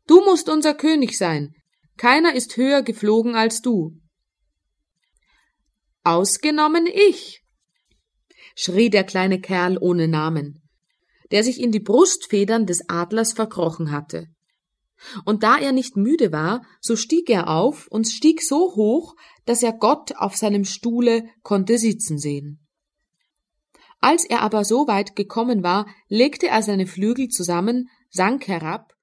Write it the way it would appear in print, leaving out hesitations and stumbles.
Du musst unser König sein. Keiner ist höher geflogen als du. Ausgenommen ich, schrie der kleine Kerl ohne Namen, der sich in die Brustfedern des Adlers verkrochen hatte. Und da er nicht müde war, so stieg er auf und stieg so hoch, dass er Gott auf seinem Stuhle konnte sitzen sehen. Als er aber so weit gekommen war, legte er seine Flügel zusammen, sank herab